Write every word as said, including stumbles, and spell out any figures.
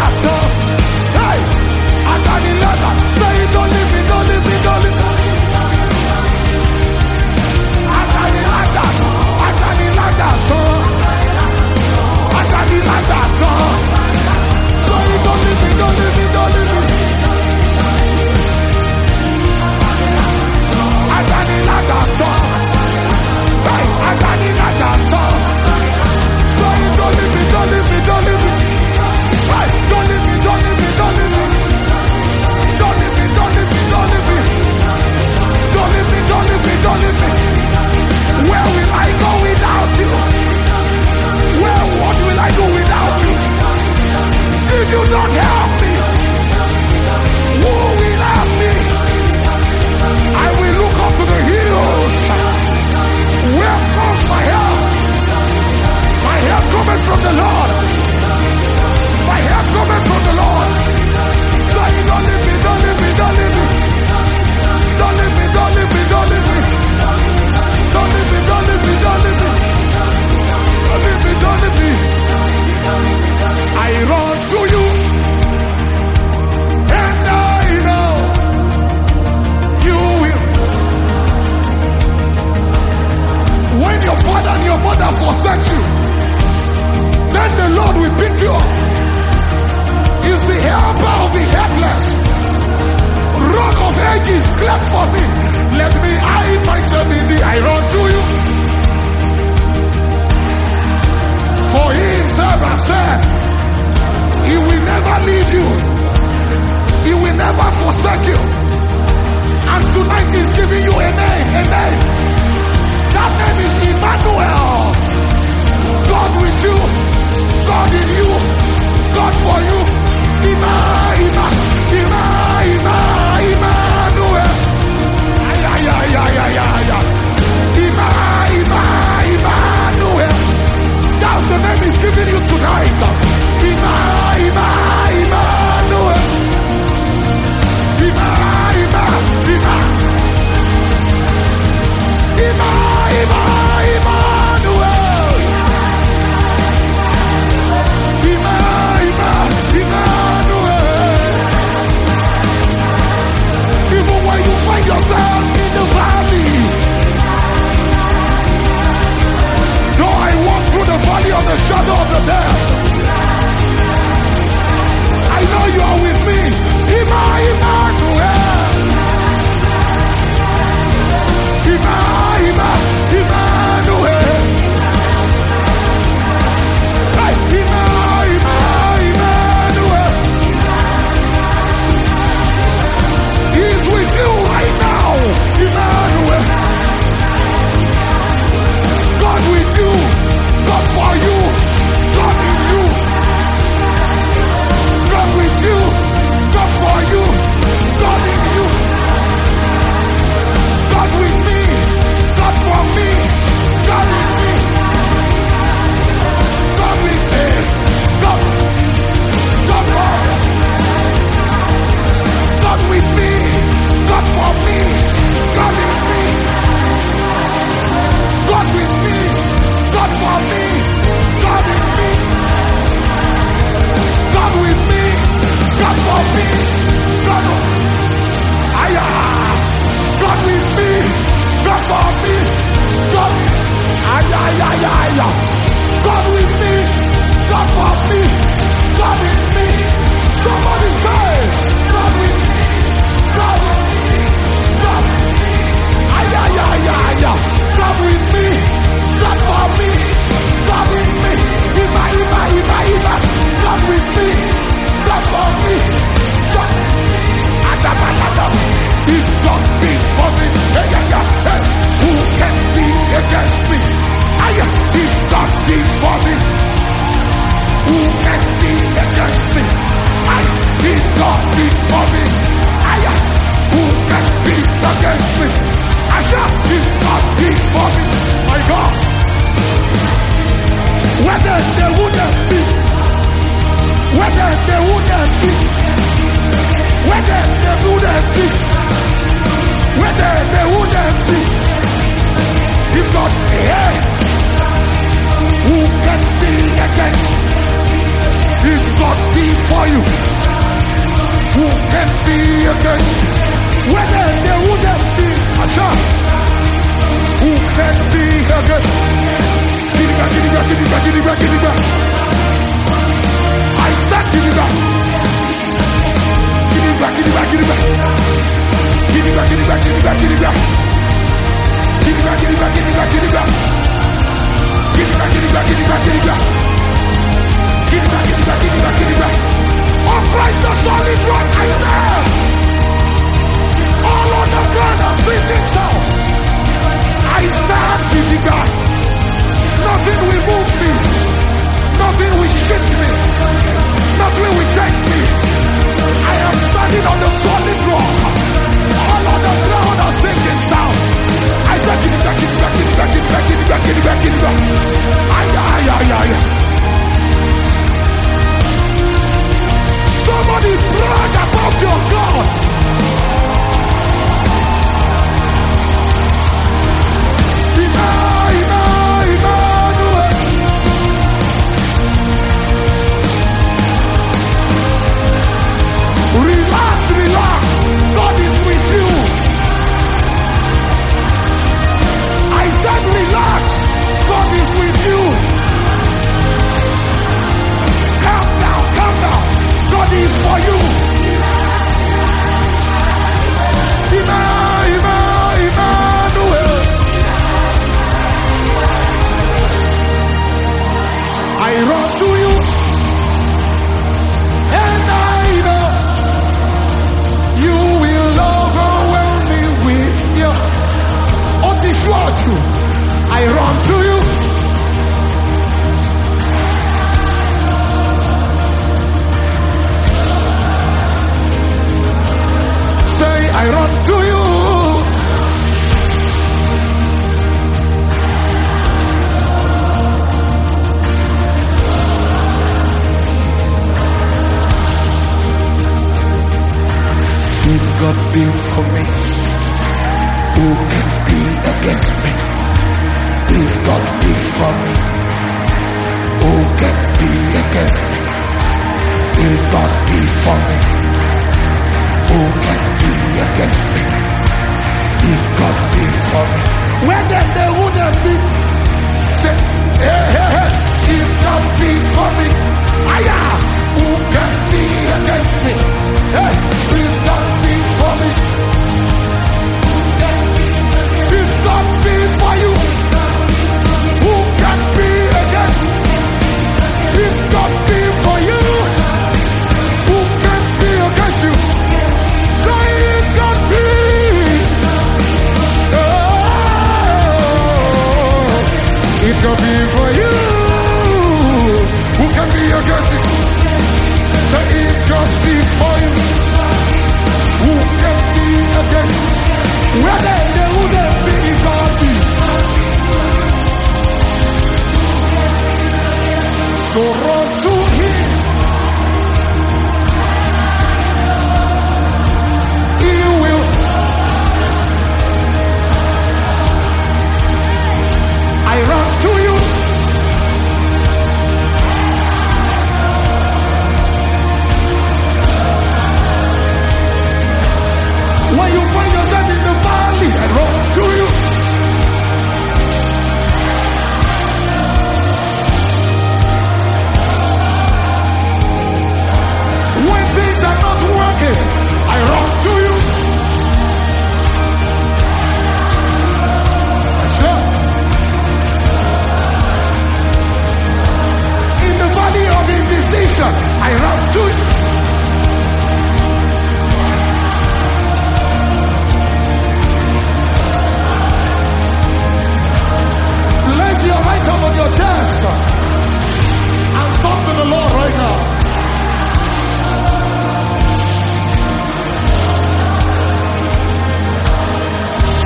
for you. against? Whether they wouldn't be a shot. Who can be against? Gidiga, gidiga, gidiga, gidiga, gidiga. I stand gidiga. Gidiga, gidiga, gidiga. Gidiga, gidiga, gidiga, gidiga. Gidiga, gidiga, gidiga, gidiga. Gidiga, gidiga, gidiga, gidiga. Gidiga, gidiga, gidiga, gidiga. On Christ the solid rock I stand. All on the ground are sinking sound. I stand gidiga. Nothing will move me. Nothing will shift me. Nothing will take me. I am standing on the solid rock. All on the ground are sinking sound. I stand gidiga, gidiga, gidiga, gidiga, gidiga, gidiga, gidiga. Ay, ay, ay, ay. Somebody brag about your God. Ina, ina, Emmanuel. Relax, relax. God is with you. I said relax. God is with you. Calm down, calm down. God is for you. Ima, Ima, Emmanuel. I run to you, and I know you will overwhelm me with your Otiswatu. I run to you. I run to you. If God be for me, who can be against me? If God be for me, who can be against me? If God be for